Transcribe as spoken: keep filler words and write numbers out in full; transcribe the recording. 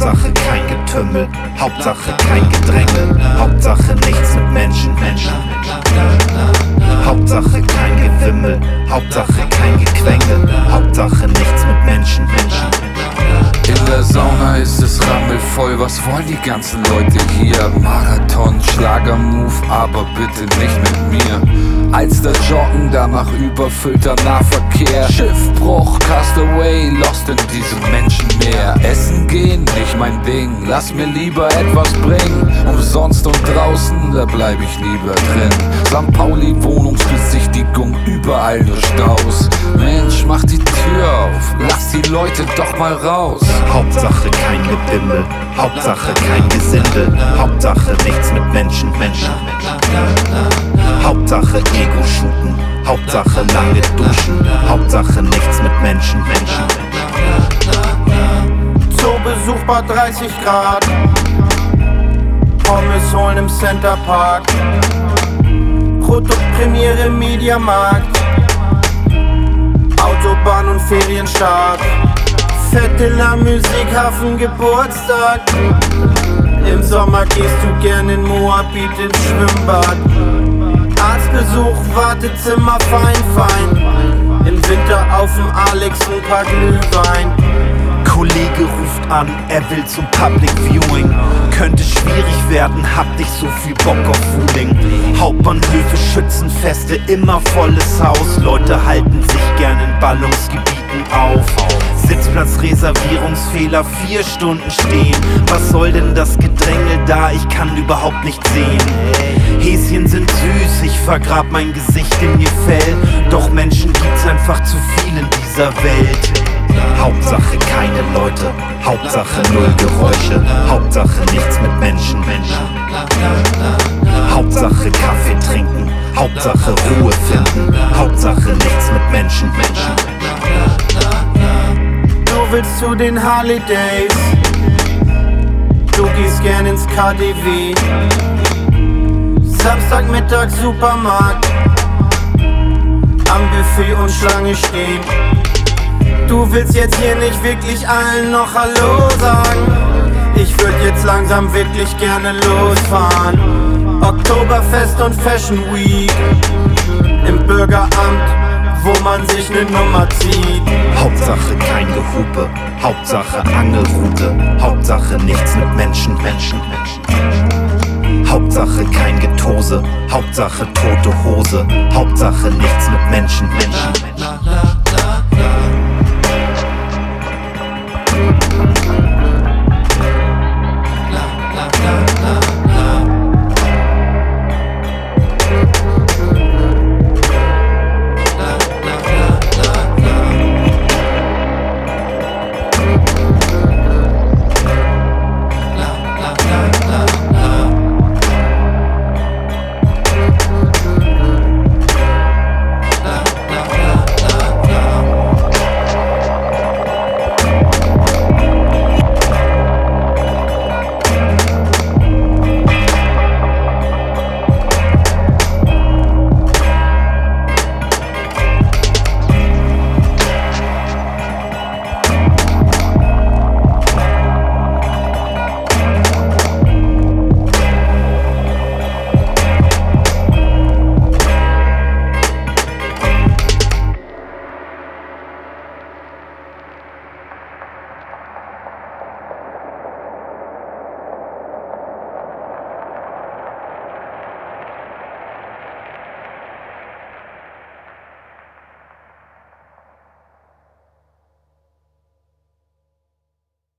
Hauptsache kein Getümmel, Hauptsache kein Gedränge, Hauptsache nichts mit Menschen, Menschen. Hauptsache kein Gewimmel, Hauptsache kein Gequengel, Hauptsache nichts mit Menschen, Menschen. In der Sauna ist es rammelvoll, was wollen die ganzen Leute hier? Marathon, Schlagermove, aber bitte nicht mit mir. Als der Joggen, danach überfüllter Nahverkehr. Schiffbruch, Castaway, lost in diesem Menschenmeer. Essen gehen, nicht mein Ding, lass mir lieber etwas bringen. Umsonst und draußen, da bleib ich lieber drin. Sankt Pauli, Wohnungsbesichtigung, überall nur Staus. Mensch, mach die Tür auf, lass die Leute doch mal raus. Hauptsache kein Gebimmel, Hauptsache kein Gesindel, Hauptsache nichts mit Menschen, Menschen. Hauptsache Ego-Shooten, Hauptsache lange duschen, Hauptsache nichts mit Menschen, Menschen. Zoobesuch bei dreißig Grad, Pommes holen im Center Park, Produktpremiere im Mediamarkt, Autobahn und Ferienstart, Fette La Musikhafen Geburtstag. Im Sommer gehst du gern in Moabit ins Schwimmbad. Arztbesuch, Wartezimmer, fein, fein. Im Winter auf'm Alex ein paar Glühwein. Kollege ruft an, er will zum Public Viewing. Könnte schwierig werden, hab nicht so viel Bock auf Fooling. Hauptbahnhöfe, Schützenfeste, immer volles Haus. Leute halten sich gern in Ballungsgebieten auf. Sitzplatzreservierungsfehler, vier Stunden stehen. Was soll denn das Gedrängel da? Ich kann überhaupt nicht sehen. Häschen sind süß, ich vergrab mein Gesicht in ihr Fell. Doch Menschen gibt's einfach zu viel in dieser Welt. Hauptsache keine Leute, Hauptsache null Geräusche, Hauptsache nichts mit Menschen, Menschen. Hauptsache Kaffee trinken, Hauptsache Ruhe finden, Hauptsache nichts mit Menschen, Menschen. Du willst zu den Harley Days, du gehst gern ins K D W. Samstagmittag Supermarkt, am Buffet und Schlange stehen. Du willst jetzt hier nicht wirklich allen noch Hallo sagen. Ich würd jetzt langsam wirklich gerne losfahren. Oktoberfest und Fashion Week im Bürgeramt, wo man sich ne Nummer zieht. Hauptsache kein Gehupe, Hauptsache Angelrute, Hauptsache nichts mit Menschen, Menschen, Menschen. Hauptsache kein Getose, Hauptsache tote Hose, Hauptsache nichts mit Menschen, Menschen, Menschen.